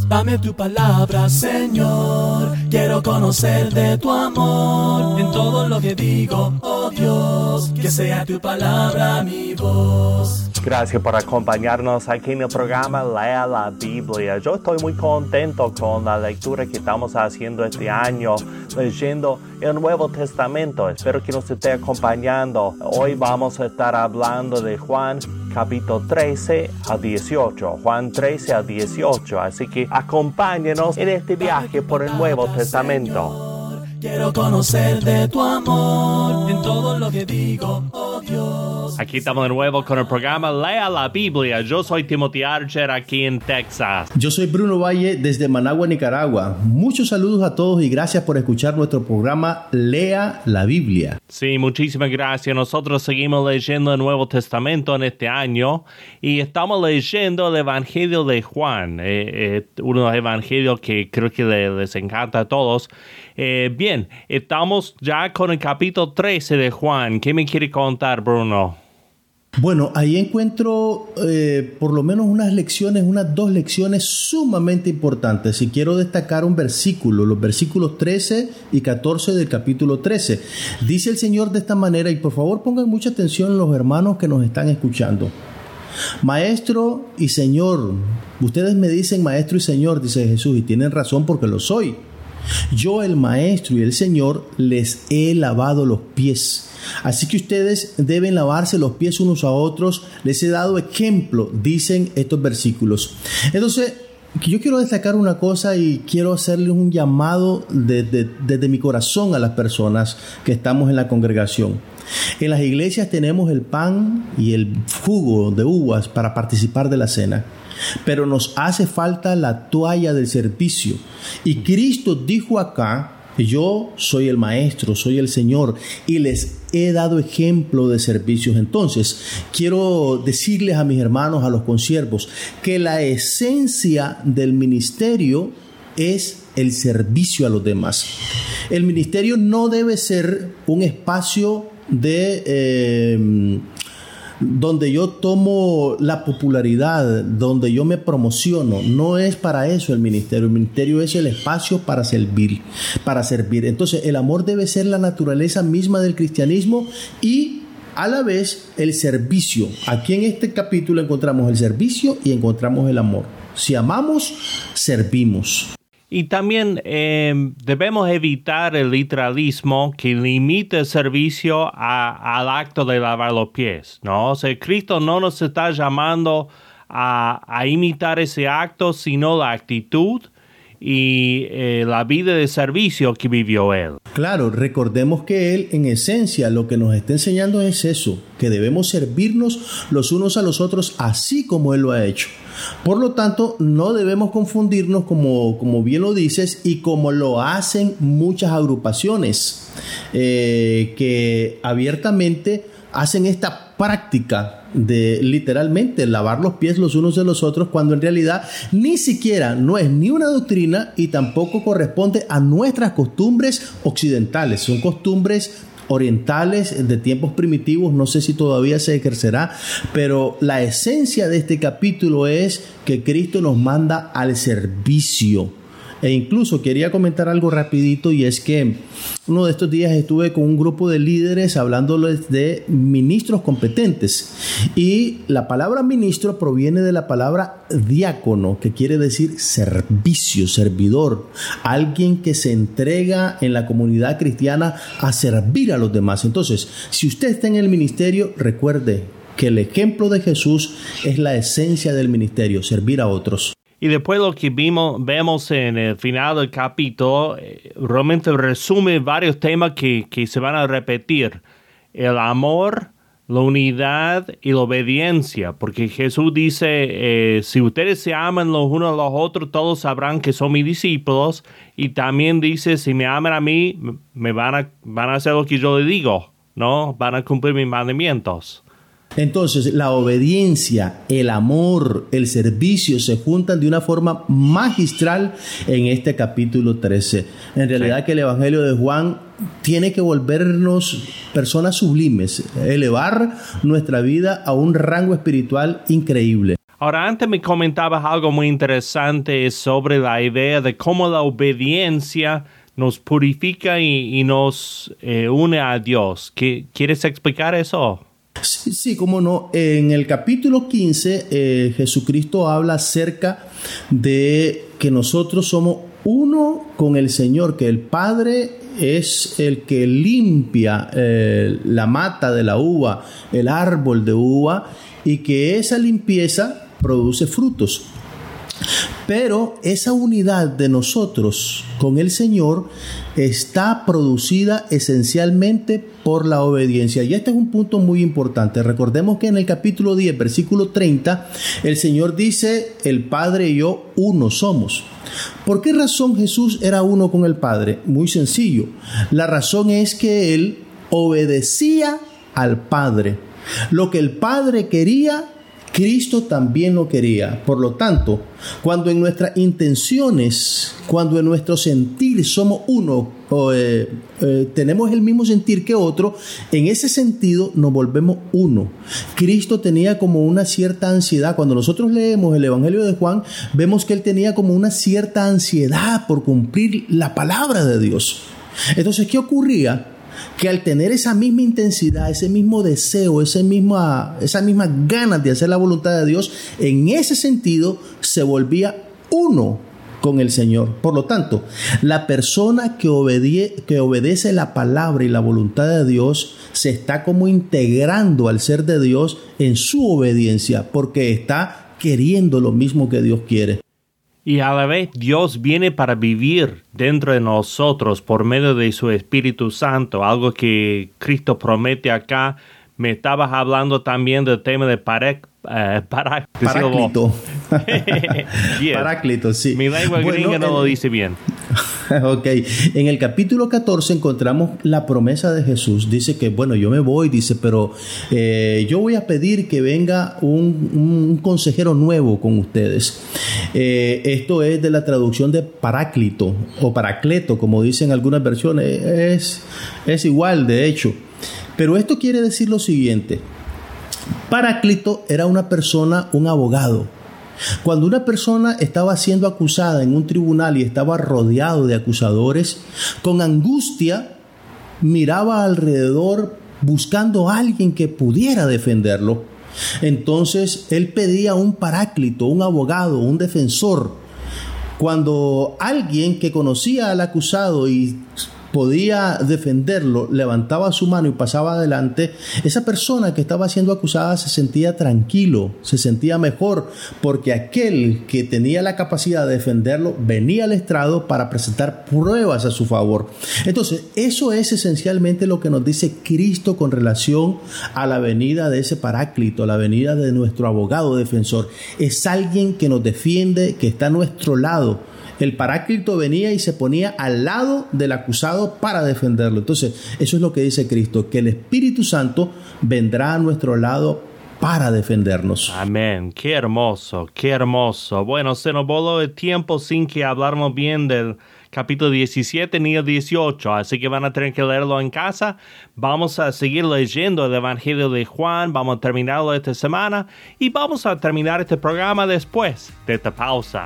Dame tu palabra, Señor. Quiero conocer de tu amor en todo lo que digo, oh Dios. Que sea tu palabra mi voz. Gracias por acompañarnos aquí en el programa Lea la Biblia. Yo estoy muy contento con la lectura que estamos haciendo este año, leyendo el Nuevo Testamento. Espero que nos esté acompañando. Hoy vamos a estar hablando de Juan capítulo 13 al 18. Juan 13 al 18. Así que acompáñenos en este viaje por el Nuevo Testamento. Quiero conocer de tu amor en todo lo que digo, oh Dios. Aquí estamos de nuevo con el programa Lea la Biblia. Yo soy Timothy Archer aquí en Texas. Yo soy Bruno Valle desde Managua, Nicaragua. Muchos saludos a todos y gracias por escuchar nuestro programa Lea la Biblia. Sí, muchísimas gracias. Nosotros seguimos leyendo el Nuevo Testamento en este año y estamos leyendo el Evangelio de Juan, uno de los evangelios que creo que les encanta a todos. Bien, estamos ya con el capítulo 13 de Juan. ¿Qué me quiere contar, Bruno? Bueno, ahí encuentro por lo menos unas 2 lecciones sumamente importantes. Y quiero destacar un versículo, los versículos 13 y 14 del capítulo 13. Dice el Señor de esta manera, y por favor pongan mucha atención los hermanos que nos están escuchando. Maestro y Señor, ustedes me dicen Maestro y Señor, dice Jesús, y tienen razón porque lo soy. Yo, el Maestro y el Señor, les he lavado los pies. Así que ustedes deben lavarse los pies unos a otros. Les he dado ejemplo, dicen estos versículos. Entonces, yo quiero destacar una cosa y quiero hacerles un llamado desde mi corazón a las personas que estamos en la congregación. En las iglesias tenemos el pan y el jugo de uvas para participar de la cena. Pero nos hace falta la toalla del servicio. Y Cristo dijo acá, yo soy el Maestro, soy el Señor, y les he dado ejemplo de servicios. Entonces, quiero decirles a mis hermanos, a los consiervos, que la esencia del ministerio es el servicio a los demás. El ministerio no debe ser un espacio donde yo tomo la popularidad, donde yo me promociono. No es para eso el ministerio. El ministerio es el espacio para servir. Entonces, el amor debe ser la naturaleza misma del cristianismo y a la vez el servicio. Aquí en este capítulo encontramos el servicio y encontramos el amor. Si amamos, servimos. Y también debemos evitar el literalismo que limita el servicio al acto de lavar los pies, ¿no? O sea, Cristo no nos está llamando a imitar ese acto, sino la actitud y la vida de servicio que vivió Él. Claro, recordemos que Él en esencia lo que nos está enseñando es eso, que debemos servirnos los unos a los otros así como Él lo ha hecho. Por lo tanto, no debemos confundirnos como bien lo dices y como lo hacen muchas agrupaciones que abiertamente hacen esta práctica de literalmente lavar los pies los unos de los otros, cuando en realidad ni siquiera no es ni una doctrina y tampoco corresponde a nuestras costumbres occidentales. Son costumbres orientales de tiempos primitivos. No sé si todavía se ejercerá, pero la esencia de este capítulo es que Cristo nos manda al servicio. E incluso quería comentar algo rapidito, y es que uno de estos días estuve con un grupo de líderes hablándoles de ministros competentes, y la palabra ministro proviene de la palabra diácono, que quiere decir servicio, servidor, alguien que se entrega en la comunidad cristiana a servir a los demás. Entonces, si usted está en el ministerio, recuerde que el ejemplo de Jesús es la esencia del ministerio, servir a otros. Y después lo que vemos en el final del capítulo, realmente resume varios temas que se van a repetir. El amor, la unidad y la obediencia. Porque Jesús dice, si ustedes se aman los unos a los otros, todos sabrán que son mis discípulos. Y también dice, si me aman a mí, me van a hacer lo que yo les digo, ¿no? Van a cumplir mis mandamientos. Entonces, la obediencia, el amor, el servicio se juntan de una forma magistral en este capítulo 13. En realidad, que el Evangelio de Juan tiene que volvernos personas sublimes, elevar nuestra vida a un rango espiritual increíble. Ahora, antes me comentabas algo muy interesante sobre la idea de cómo la obediencia nos purifica y nos une a Dios. ¿Quieres explicar eso? Sí, cómo no. En el capítulo 15, Jesucristo habla acerca de que nosotros somos uno con el Señor, que el Padre es el que limpia la mata de la uva, el árbol de uva, y que esa limpieza produce frutos. Pero esa unidad de nosotros con el Señor está producida esencialmente por la obediencia. Y este es un punto muy importante. Recordemos que en el capítulo 10, versículo 30, el Señor dice, el Padre y yo uno somos. ¿Por qué razón Jesús era uno con el Padre? Muy sencillo. La razón es que Él obedecía al Padre. Lo que el Padre quería, Cristo también lo quería. Por lo tanto, cuando en nuestras intenciones, cuando en nuestro sentir somos uno, tenemos el mismo sentir que otro, en ese sentido nos volvemos uno. Cristo tenía como una cierta ansiedad. Cuando nosotros leemos el Evangelio de Juan, vemos que él tenía como una cierta ansiedad por cumplir la palabra de Dios. Entonces, ¿qué ocurría? Que al tener esa misma intensidad, ese mismo deseo, esa misma ganas de hacer la voluntad de Dios, en ese sentido se volvía uno con el Señor. Por lo tanto, la persona que obedece la palabra y la voluntad de Dios se está como integrando al ser de Dios en su obediencia, porque está queriendo lo mismo que Dios quiere. Y a la vez Dios viene para vivir dentro de nosotros por medio de su Espíritu Santo, algo que Cristo promete acá. Me estabas hablando también del tema de Paráclito. Yes. Paráclito, sí. Mi lengua gringa no lo dice bien. Ok, en el capítulo 14 encontramos la promesa de Jesús. Dice que, bueno, yo me voy, dice, pero yo voy a pedir que venga un consejero nuevo con ustedes. Esto es de la traducción de Paráclito o Paracleto, como dicen algunas versiones. Es igual, de hecho. Pero esto quiere decir lo siguiente. Paráclito era una persona, un abogado. Cuando una persona estaba siendo acusada en un tribunal y estaba rodeado de acusadores, con angustia miraba alrededor buscando a alguien que pudiera defenderlo. Entonces él pedía un paráclito, un abogado, un defensor. Cuando alguien que conocía al acusado y podía defenderlo, levantaba su mano y pasaba adelante, esa persona que estaba siendo acusada se sentía tranquilo, se sentía mejor, porque aquel que tenía la capacidad de defenderlo venía al estrado para presentar pruebas a su favor. Entonces, eso es esencialmente lo que nos dice Cristo con relación a la venida de ese paráclito, la venida de nuestro abogado defensor. Es alguien que nos defiende, que está a nuestro lado. El paráclito venía y se ponía al lado del acusado para defenderlo. Entonces, eso es lo que dice Cristo, que el Espíritu Santo vendrá a nuestro lado para defendernos. Amén. Qué hermoso, qué hermoso. Bueno, se nos voló el tiempo sin que habláramos bien del capítulo 17 ni el 18, así que van a tener que leerlo en casa. Vamos a seguir leyendo el Evangelio de Juan, vamos a terminarlo esta semana y vamos a terminar este programa después de esta pausa.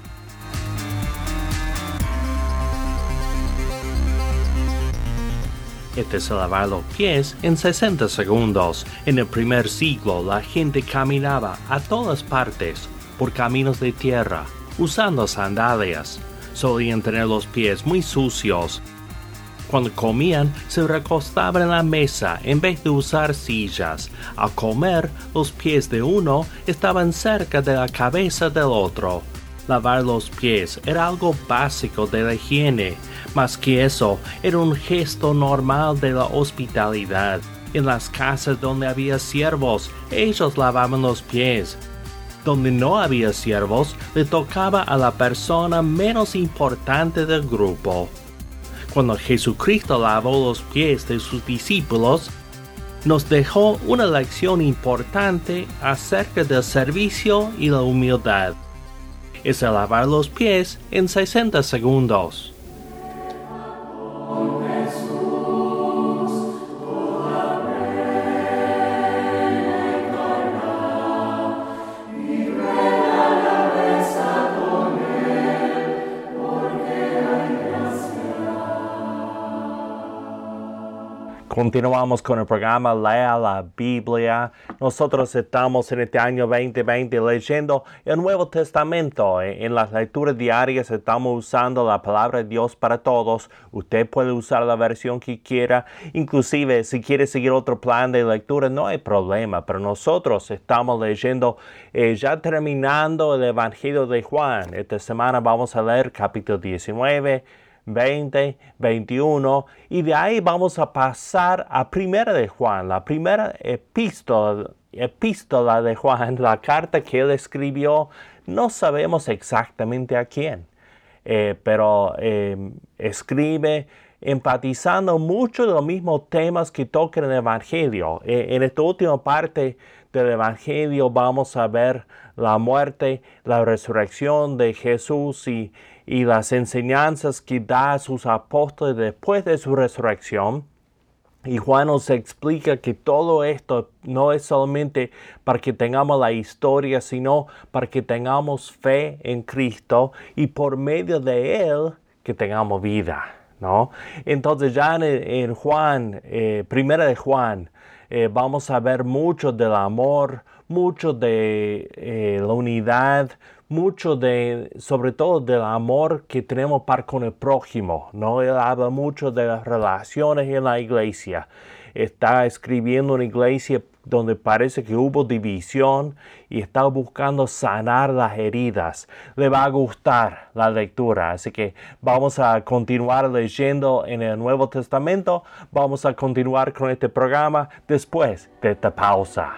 Este es lavar los pies en 60 segundos. En el primer siglo, la gente caminaba a todas partes por caminos de tierra, usando sandalias. Solían tener los pies muy sucios. Cuando comían, se recostaban en la mesa en vez de usar sillas. Al comer, los pies de uno estaban cerca de la cabeza del otro. Lavar los pies era algo básico de la higiene. Más que eso, era un gesto normal de la hospitalidad. En las casas donde había siervos, ellos lavaban los pies. Donde no había siervos, le tocaba a la persona menos importante del grupo. Cuando Jesucristo lavó los pies de sus discípulos, nos dejó una lección importante acerca del servicio y la humildad. Es el lavar los pies en 60 segundos. Continuamos con el programa Lea la Biblia. Nosotros estamos en este año 2020 leyendo el Nuevo Testamento. En las lecturas diarias estamos usando la palabra de Dios para todos. Usted puede usar la versión que quiera. Inclusive, si quiere seguir otro plan de lectura, no hay problema. Pero nosotros estamos leyendo, ya terminando el Evangelio de Juan. Esta semana vamos a leer capítulo 19, 20, 21, y de ahí vamos a pasar a Primera de Juan, la primera epístola de Juan, la carta que él escribió. No sabemos exactamente a quién, pero escribe enfatizando mucho de los mismos temas que tocan el Evangelio. En esta última parte del Evangelio vamos a ver la muerte, la resurrección de Jesús y las enseñanzas que da a sus apóstoles después de su resurrección. Y Juan nos explica que todo esto no es solamente para que tengamos la historia, sino para que tengamos fe en Cristo y por medio de Él que tengamos vida, ¿no? Entonces ya en Juan, Primera de Juan, vamos a ver mucho del amor, mucho de la unidad, mucho sobre todo del amor que tenemos para con el prójimo, ¿no? Él habla mucho de las relaciones en la iglesia. Está escribiendo una iglesia donde parece que hubo división y está buscando sanar las heridas. Le va a gustar la lectura, así que vamos a continuar leyendo en el Nuevo Testamento. Vamos a continuar con este programa después de esta pausa.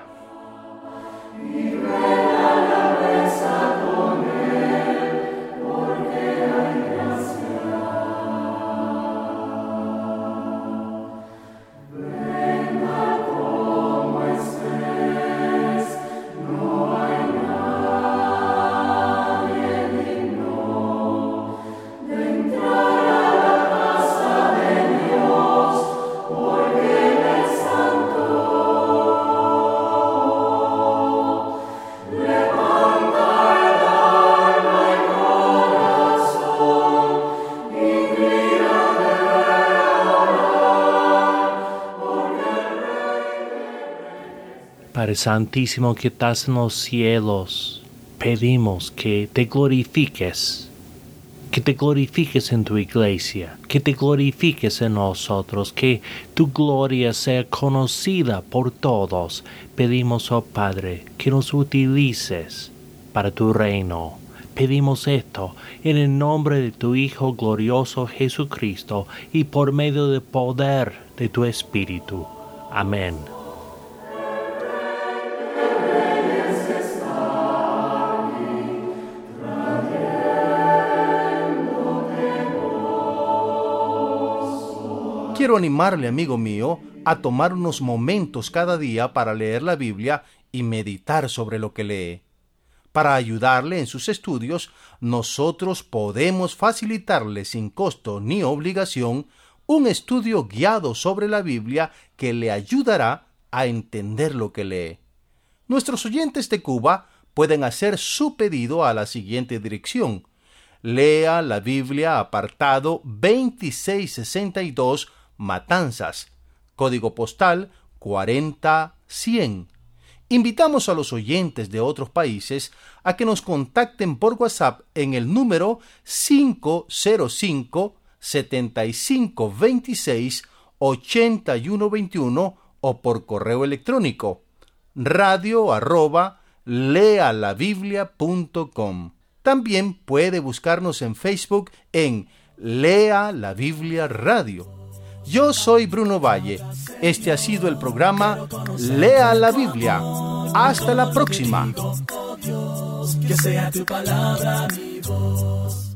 Padre Santísimo que estás en los cielos, pedimos que te glorifiques en tu iglesia, que te glorifiques en nosotros, que tu gloria sea conocida por todos. Pedimos, oh Padre, que nos utilices para tu reino. Pedimos esto en el nombre de tu Hijo glorioso Jesucristo y por medio del poder de tu Espíritu. Amén. Quiero animarle, amigo mío, a tomar unos momentos cada día para leer la Biblia y meditar sobre lo que lee. Para ayudarle en sus estudios, nosotros podemos facilitarle sin costo ni obligación un estudio guiado sobre la Biblia que le ayudará a entender lo que lee. Nuestros oyentes de Cuba pueden hacer su pedido a la siguiente dirección: Lea la Biblia, apartado 2662, Matanzas, código postal 40100. Invitamos a los oyentes de otros países a que nos contacten por WhatsApp en el número 505-7526-8121 o por correo electrónico radio@lealabiblia.com. También puede buscarnos en Facebook en Lea la Biblia Radio. Yo soy Bruno Valle. Este ha sido el programa Lea la Biblia. Hasta la próxima. Que sea tu palabra mi voz.